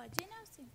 Pode ir, Nelson.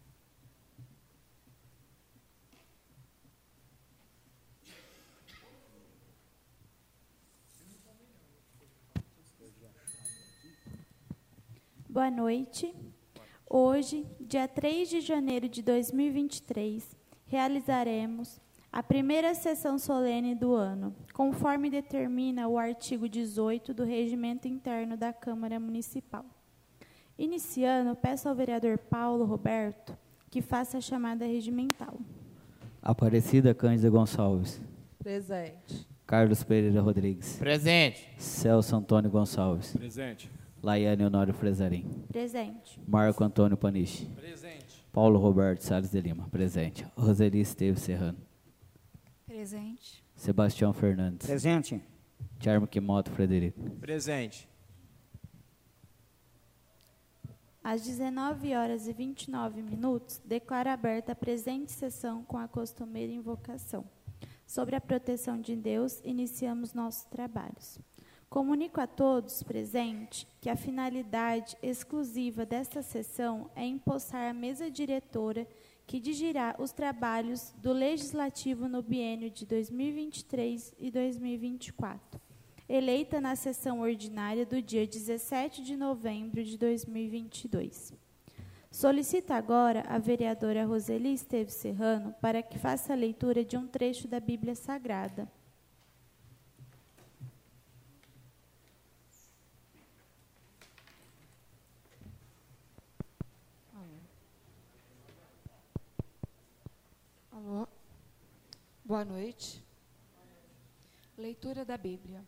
Boa noite. Hoje, dia 3 de janeiro de 2023, realizaremos a primeira sessão solene do ano, conforme determina o artigo 18 do Regimento Interno da Câmara Municipal. Iniciando, peço ao vereador Paulo Roberto que faça a chamada regimental. Aparecida Cândida Gonçalves. Presente. Carlos Pereira Rodrigues. Presente. Celso Antônio Gonçalves. Presente. Laiane Honório Frezarim. Presente. Marco Antônio Panichi. Presente. Paulo Roberto Salles de Lima. Presente. Roseli Esteves Serrano. Presente. Sebastião Fernandes. Presente. Tiarmo Quimoto Frederico. Presente. Às 19h29, declaro aberta a presente sessão com a costumeira invocação. Sobre a proteção de Deus, iniciamos nossos trabalhos. Comunico a todos presentes que a finalidade exclusiva desta sessão é empossar a mesa diretora que dirigirá os trabalhos do Legislativo no biênio de 2023 e 2024, eleita na sessão ordinária do dia 17 de novembro de 2022. Solicito agora a vereadora Roseli Esteves Serrano para que faça a leitura de um trecho da Bíblia Sagrada. Alô? Boa noite. Leitura da Bíblia.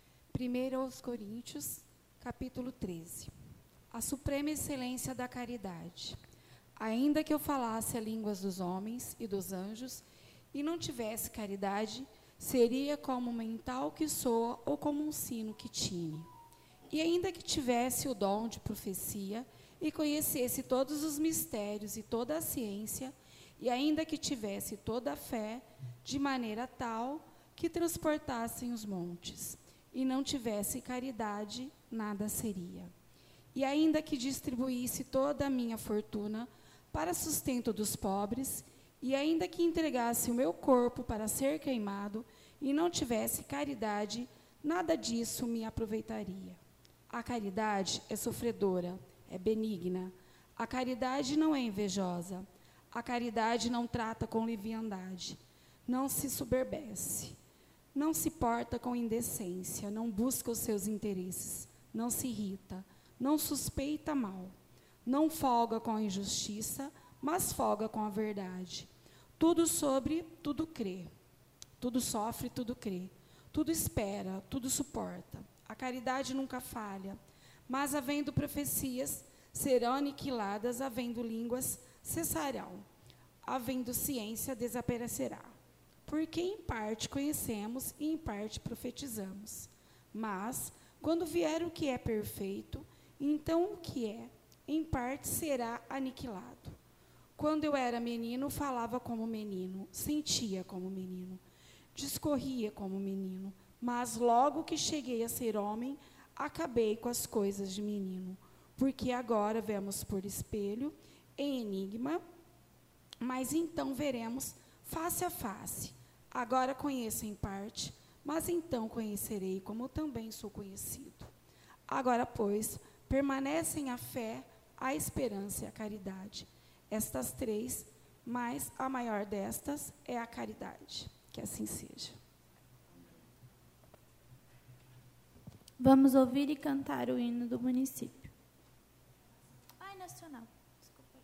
1 aos Coríntios, capítulo 13. A suprema excelência da caridade. Ainda que eu falasse a línguas dos homens e dos anjos, e não tivesse caridade, seria como um mental que soa ou como um sino que tine. E ainda que tivesse o dom de profecia, e conhecesse todos os mistérios e toda a ciência, e ainda que tivesse toda a fé, de maneira tal que transportassem os montes, e não tivesse caridade, nada seria. E ainda que distribuísse toda a minha fortuna para sustento dos pobres, e ainda que entregasse o meu corpo para ser queimado, e não tivesse caridade, nada disso me aproveitaria. A caridade é sofredora, é benigna. A caridade não é invejosa. A caridade não trata com leviandade, não se soberbece, não se porta com indecência, não busca os seus interesses, não se irrita, não suspeita mal, não folga com a injustiça, mas folga com a verdade. Tudo sobre, tudo crê, tudo sofre, tudo crê, tudo espera, tudo suporta. A caridade nunca falha, mas havendo profecias, serão aniquiladas, havendo línguas, cessarão, havendo ciência, desaparecerá. Porque em parte conhecemos e em parte profetizamos. Mas, quando vier o que é perfeito, então o que é, em parte, será aniquilado. Quando eu era menino, falava como menino, sentia como menino, discorria como menino, mas logo que cheguei a ser homem, acabei com as coisas de menino. Porque agora vemos por espelho, em enigma, mas então veremos face a face. Agora conheço em parte, mas então conhecerei como também sou conhecido. Agora, pois, permanecem a fé, a esperança e a caridade. Estas três, mas a maior destas é a caridade. Que assim seja. Vamos ouvir e cantar o hino do município. Ai, nacional. Desculpa.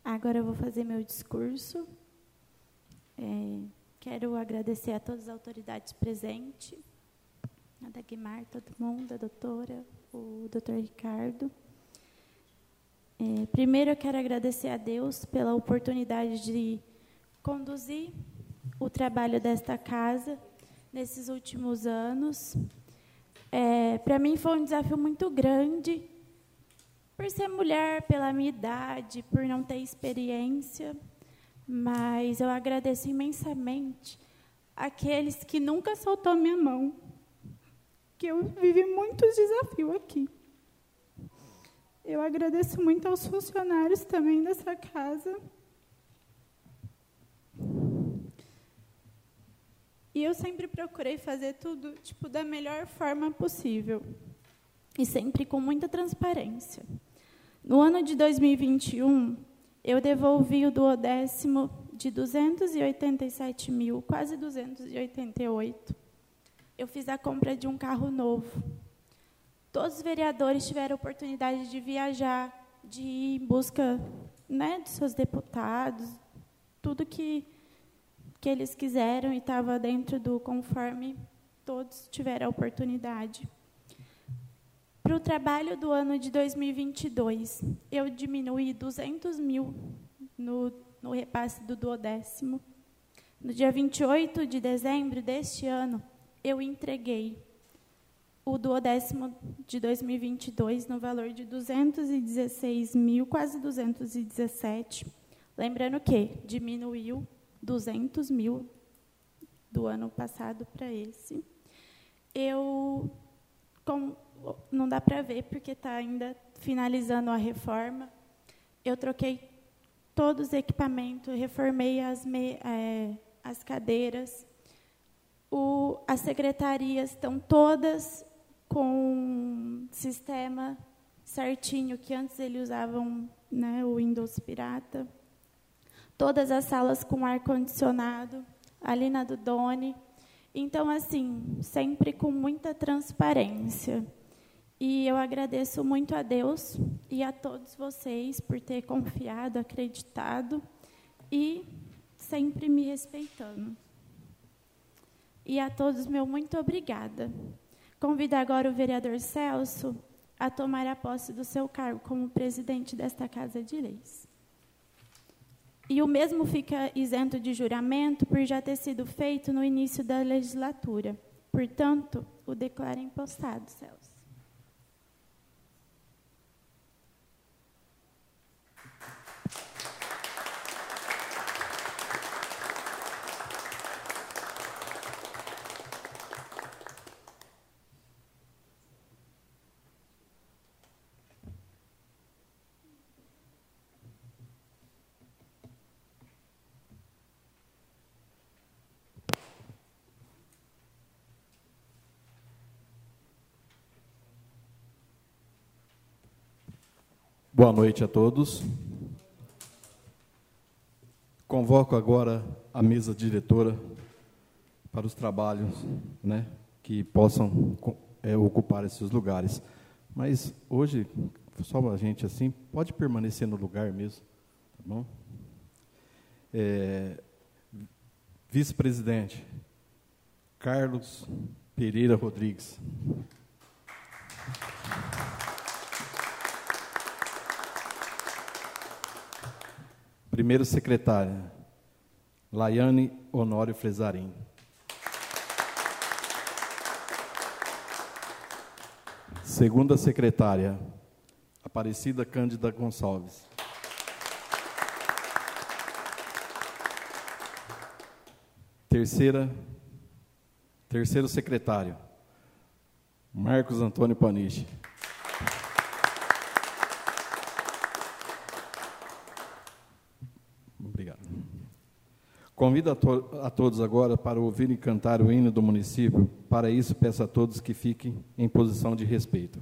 Agora eu vou fazer meu discurso. Quero agradecer a todas as autoridades presentes, a Dagmar, todo mundo, a doutora, o doutor Ricardo. Primeiro eu quero agradecer a Deus pela oportunidade de conduzir o trabalho desta casa nesses últimos anos. Para mim foi um desafio muito grande, por ser mulher, pela minha idade, por não ter experiência, mas eu agradeço imensamente aqueles que nunca soltou minha mão, que eu vivi muitos desafios aqui. Eu agradeço muito aos funcionários também dessa casa. E eu sempre procurei fazer tudo da melhor forma possível. E sempre com muita transparência. No ano de 2021, eu devolvi o duodécimo de 287 mil, quase 288. Eu fiz a compra de um carro novo. Todos os vereadores tiveram a oportunidade de viajar, de ir em busca, dos seus deputados, tudo que eles quiseram e estava dentro do conforme, todos tiveram a oportunidade. Para o trabalho do ano de 2022, eu diminuí 200 mil no repasse do duodécimo. No dia 28 de dezembro deste ano, eu entreguei o duodécimo de 2022 no valor de 216 mil, quase 217. Lembrando que diminuiu 200 mil do ano passado para esse. Não dá para ver, porque está ainda finalizando a reforma. Eu troquei todos os equipamentos, reformei as cadeiras. As secretarias estão todas com sistema certinho, que antes eles usavam o Windows pirata. Todas as salas com ar-condicionado, ali na do Doni. Então, assim, sempre com muita transparência. E eu agradeço muito a Deus e a todos vocês por ter confiado, acreditado e sempre me respeitando. E a todos, meu muito obrigada. Convido agora o vereador Celso a tomar a posse do seu cargo como presidente desta Casa de Leis. E o mesmo fica isento de juramento por já ter sido feito no início da legislatura. Portanto, o declaro impostado, Celso. Boa noite a todos. Convoco agora a mesa diretora para os trabalhos, que possam ocupar esses lugares. Mas hoje, só a gente assim, pode permanecer no lugar mesmo, tá bom? Vice-presidente Carlos Pereira Rodrigues. Primeiro secretária, Laiane Honório Fresarim. Segunda secretária, Aparecida Cândida Gonçalves. Terceiro secretário, Marcos Antônio Paniche. Obrigado. Convido a todos agora para ouvirem cantar o hino do município. Para isso, peço a todos que fiquem em posição de respeito.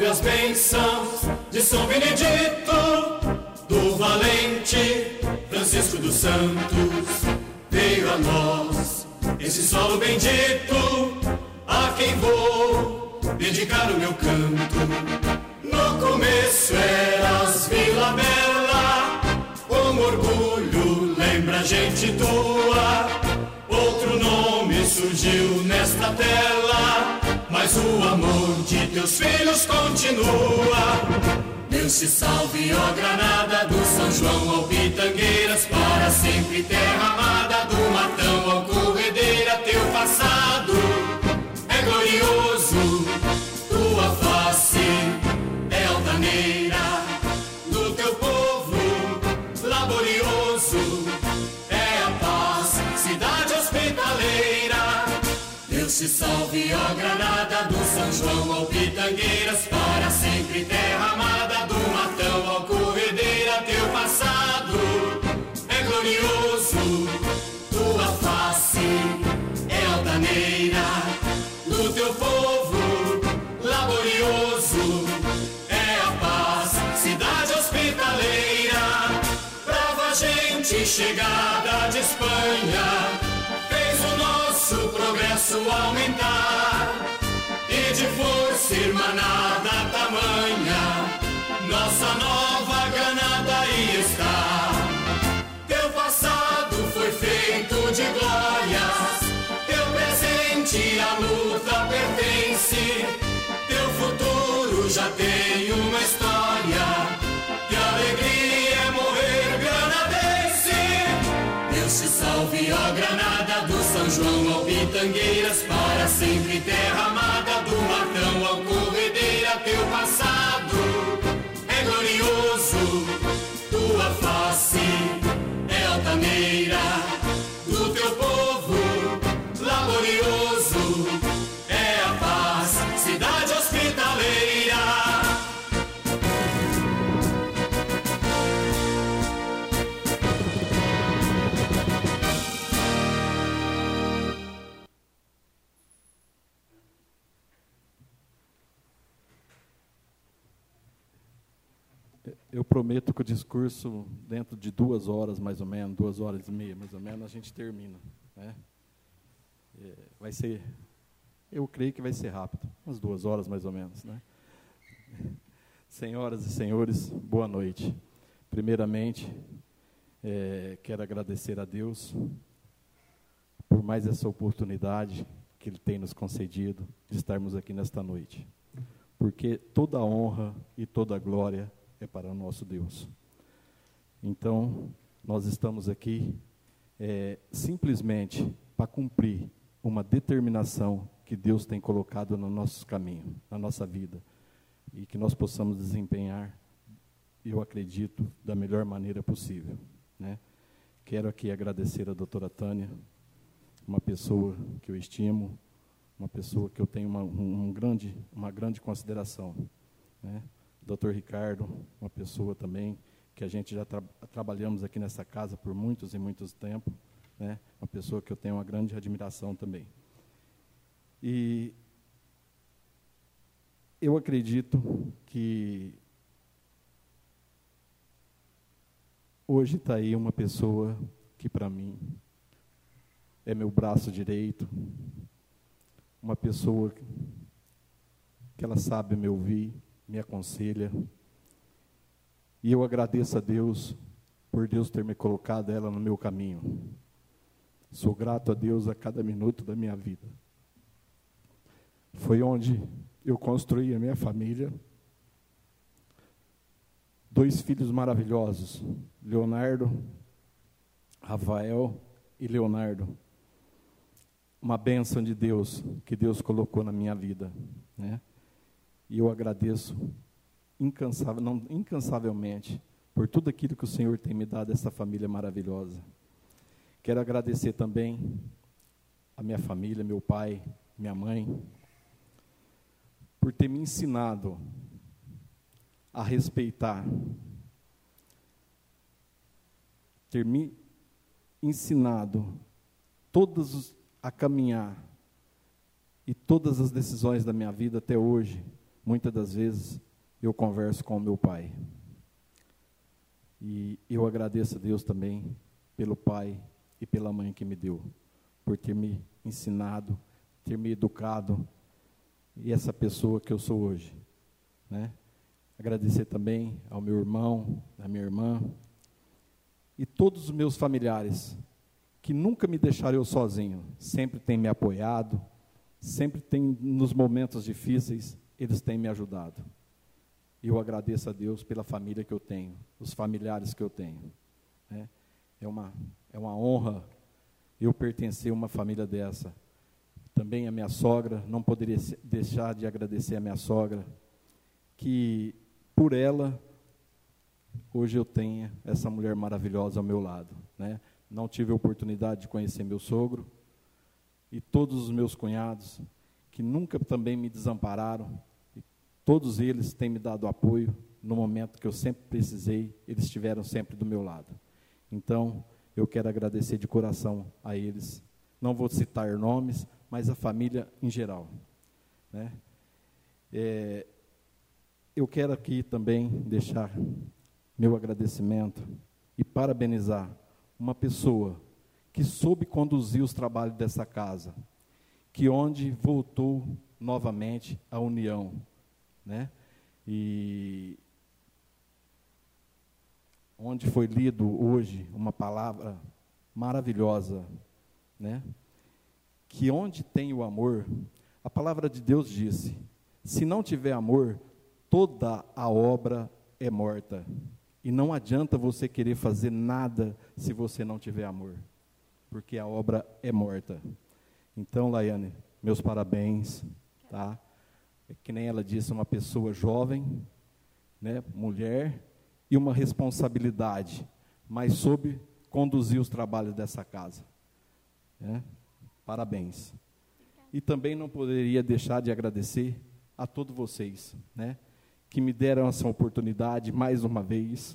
sob as bênçãos de São Benedito, do valente Francisco dos Santos, veio a nós esse solo bendito, a quem vou dedicar o meu canto. No começo eras Vila Bela, com orgulho lembra a gente tua. Outro nome surgiu nesta tela, mas o amor de teus filhos continua. Deus te salve, ó Granada, do São João ao Pitangueiras, para sempre terra amada, do Matão ao Corredeira. Teu passado é glorioso, tua face é altaneira, do teu povo laborioso é a paz, cidade hospitaleira. Deus te salve, ó Granada, do São João ao Pitangueiras, para sempre terra amada, do Matão ao Corredeira. Teu passado é glorioso, tua face é altaneira, do teu povo laborioso é a paz, cidade hospitaleira. Brava gente chegada de Espanha fez o nosso progresso aumentar, e de força irmanada tamanha nossa nova Granada aí está. Teu passado foi feito de glórias, teu presente à luta pertence, teu futuro já tem uma história, que alegria é morrer granadense. Deus te salve, ó Granada, do São João ao Pitangueiras, para sempre terra amada, do Matão ao Corredeira. Teu passado é glorioso, tua face é altaneira, do teu povo laborioso é a paz, cidade hospitaleira. Eu prometo que o discurso, dentro de 2 horas, mais ou menos, 2 horas e meia, mais ou menos, a gente termina, né? Vai ser, eu creio que vai ser rápido, umas 2 horas, mais ou menos, né? Senhoras e senhores, boa noite. Primeiramente, quero agradecer a Deus por mais essa oportunidade que Ele tem nos concedido de estarmos aqui nesta noite, porque toda a honra e toda a glória é para o nosso Deus. Então, nós estamos aqui simplesmente para cumprir uma determinação que Deus tem colocado no nosso caminho, na nossa vida, e que nós possamos desempenhar, eu acredito, da melhor maneira possível, né? Quero aqui agradecer a doutora Tânia, uma pessoa que eu estimo, uma pessoa que eu tenho uma grande consideração, né? Dr. Ricardo, uma pessoa também que a gente já trabalhamos aqui nessa casa por muitos e muitos tempos, né? Uma pessoa que eu tenho uma grande admiração também. E eu acredito que hoje está aí uma pessoa que, para mim, é meu braço direito, uma pessoa que ela sabe me ouvir, me aconselha, e eu agradeço a Deus por Deus ter me colocado ela no meu caminho. Sou grato a Deus a cada minuto da minha vida. Foi onde eu construí a minha família, 2 filhos maravilhosos, Leonardo, Rafael e Leonardo. Uma bênção de Deus, que Deus colocou na minha vida, né? E eu agradeço incansavelmente por tudo aquilo que o Senhor tem me dado, essa família maravilhosa. Quero agradecer também a minha família, meu pai, minha mãe, por ter me ensinado a respeitar, ter me ensinado a caminhar, e todas as decisões da minha vida até hoje muitas das vezes eu converso com o meu pai. E eu agradeço a Deus também pelo pai e pela mãe que me deu, por ter me ensinado, ter me educado, e essa pessoa que eu sou hoje, né? Agradecer também ao meu irmão, à minha irmã, e todos os meus familiares, que nunca me deixaram eu sozinho, sempre têm me apoiado, sempre têm, nos momentos difíceis, eles têm me ajudado. Eu agradeço a Deus pela família que eu tenho, os familiares que eu tenho, né? É uma honra eu pertencer a uma família dessa. Também a minha sogra, não poderia deixar de agradecer a minha sogra, que por ela, hoje eu tenho essa mulher maravilhosa ao meu lado, né? Não tive a oportunidade de conhecer meu sogro, e todos os meus cunhados, que nunca também me desampararam, e todos eles têm me dado apoio, no momento que eu sempre precisei, eles estiveram sempre do meu lado. Então, eu quero agradecer de coração a eles, não vou citar nomes, mas a família em geral, né? Eu quero aqui também deixar meu agradecimento e parabenizar uma pessoa que soube conduzir os trabalhos dessa casa, que onde voltou novamente a união, né? E onde foi lido hoje uma palavra maravilhosa, né? Que onde tem o amor, a palavra de Deus disse, se não tiver amor, toda a obra é morta. E não adianta você querer fazer nada se você não tiver amor, porque a obra é morta. Então, Laiane, meus parabéns, tá? É que nem ela disse, uma pessoa jovem, né, mulher, e uma responsabilidade, mas soube conduzir os trabalhos dessa casa, né? Parabéns. E também não poderia deixar de agradecer a todos vocês, né, que me deram essa oportunidade, mais uma vez,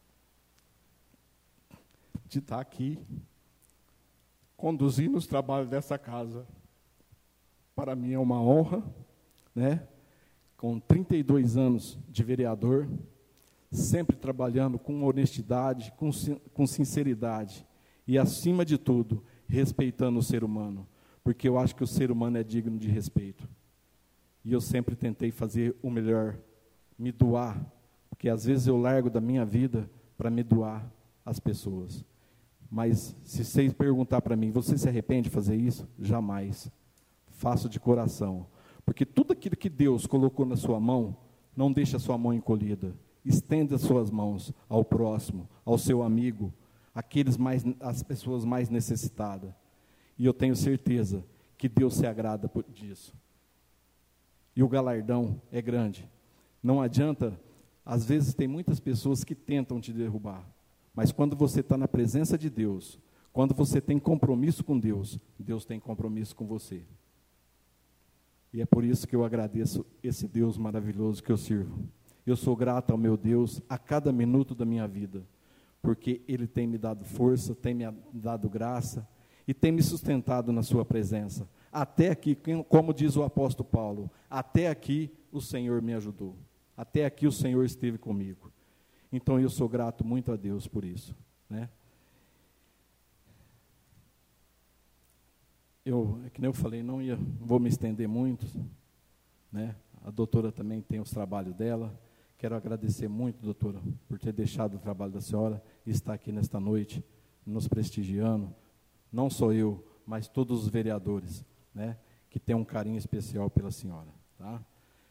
de estar aqui, conduzindo os trabalhos dessa casa. Para mim é uma honra, né, com 32 anos de vereador, sempre trabalhando com honestidade, com sinceridade, e acima de tudo, respeitando o ser humano, porque eu acho que o ser humano é digno de respeito. E eu sempre tentei fazer o melhor, me doar, porque às vezes eu largo da minha vida para me doar às pessoas. Mas se vocês perguntar para mim, você se arrepende de fazer isso? Jamais. Faço de coração. Porque tudo aquilo que Deus colocou na sua mão, não deixe a sua mão encolhida. Estenda as suas mãos ao próximo, ao seu amigo, as pessoas mais necessitadas. E eu tenho certeza que Deus se agrada disso. E o galardão é grande. Não adianta, às vezes tem muitas pessoas que tentam te derrubar, mas quando você está na presença de Deus, quando você tem compromisso com Deus, Deus tem compromisso com você. E é por isso que eu agradeço esse Deus maravilhoso que eu sirvo. Eu sou grato ao meu Deus a cada minuto da minha vida, porque Ele tem me dado força, tem me dado graça e tem me sustentado na sua presença. Até aqui, como diz o apóstolo Paulo, até aqui o Senhor me ajudou. Até aqui o Senhor esteve comigo. Então eu sou grato muito a Deus por isso, né? Que nem eu falei, não vou me estender muito, né? A doutora também tem os trabalhos dela. Quero agradecer muito, doutora, por ter deixado o trabalho da senhora e estar aqui nesta noite, nos prestigiando. Não só eu, mas todos os vereadores, né, que têm um carinho especial pela senhora. Tá?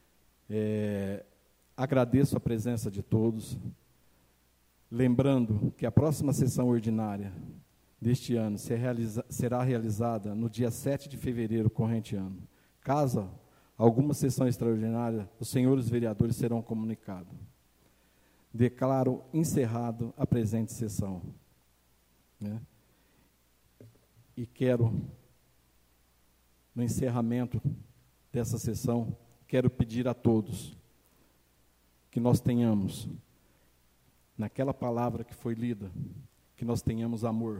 Agradeço a presença de todos. Lembrando que a próxima sessão ordinária deste ano será realizada no dia 7 de fevereiro, corrente ano. Caso alguma sessão extraordinária, os senhores vereadores serão comunicados. Declaro encerrado a presente sessão, né? E quero, no encerramento dessa sessão, quero pedir a todos que nós tenhamos, naquela palavra que foi lida, que nós tenhamos amor,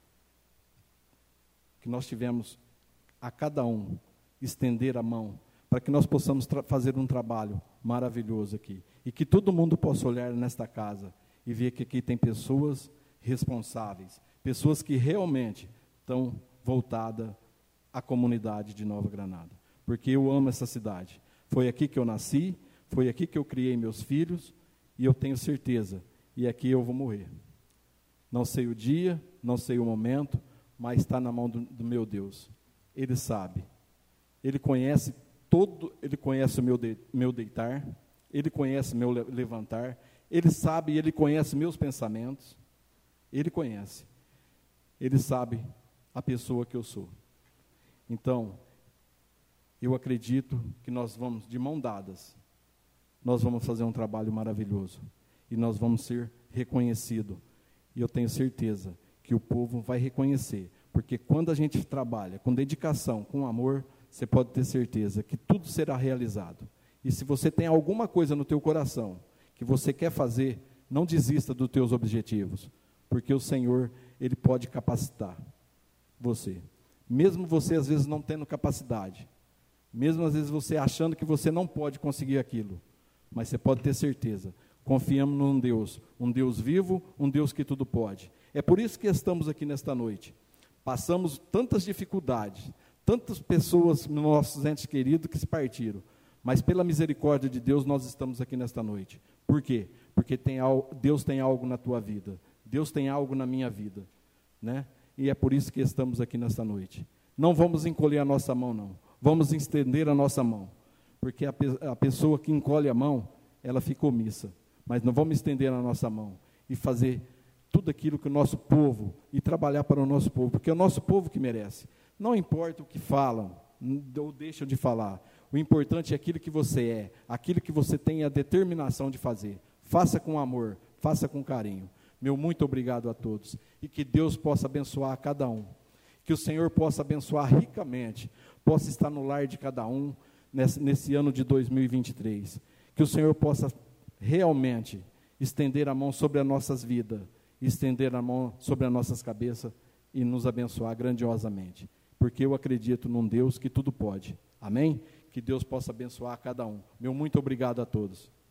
que nós tivemos a cada um estender a mão para que nós possamos fazer um trabalho maravilhoso aqui. E que todo mundo possa olhar nesta casa e ver que aqui tem pessoas responsáveis, pessoas que realmente estão voltadas à comunidade de Nova Granada. Porque eu amo essa cidade. Foi aqui que eu nasci, foi aqui que eu criei meus filhos, e eu tenho certeza, e aqui eu vou morrer. Não sei o dia, não sei o momento, mas está na mão do meu Deus. Ele sabe. Ele conhece ele conhece o meu deitar, Ele conhece o meu levantar, Ele sabe e Ele conhece meus pensamentos, Ele conhece. Ele sabe a pessoa que eu sou. Então, eu acredito que nós vamos, de mão dadas, nós vamos fazer um trabalho maravilhoso, e nós vamos ser reconhecidos, e eu tenho certeza que o povo vai reconhecer, porque quando a gente trabalha com dedicação, com amor, você pode ter certeza que tudo será realizado. E se você tem alguma coisa no teu coração que você quer fazer, não desista dos teus objetivos, porque o Senhor, Ele pode capacitar você. Mesmo você, às vezes, não tendo capacidade, mesmo, às vezes, você achando que você não pode conseguir aquilo, mas você pode ter certeza, confiamos num Deus vivo, um Deus que tudo pode. É por isso que estamos aqui nesta noite. Passamos tantas dificuldades, tantas pessoas, nossos entes queridos, que se partiram, mas pela misericórdia de Deus, nós estamos aqui nesta noite. Por quê? Porque Deus tem algo na tua vida, Deus tem algo na minha vida, né? E é por isso que estamos aqui nesta noite. Não vamos encolher a nossa mão, não. Vamos estender a nossa mão, porque a pessoa que encolhe a mão, ela fica omissa. Mas não vamos estender a nossa mão e fazer tudo aquilo que o nosso povo, e trabalhar para o nosso povo, porque é o nosso povo que merece. Não importa o que falam, ou deixam de falar, o importante é aquilo que você é, aquilo que você tem a determinação de fazer. Faça com amor, faça com carinho. Meu muito obrigado a todos, e que Deus possa abençoar a cada um, que o Senhor possa abençoar ricamente, possa estar no lar de cada um, nesse ano de 2023, que o Senhor possa realmente estender a mão sobre as nossas vidas, estender a mão sobre as nossas cabeças, e nos abençoar grandiosamente, porque eu acredito num Deus que tudo pode, amém? Que Deus possa abençoar a cada um. Meu muito obrigado a todos.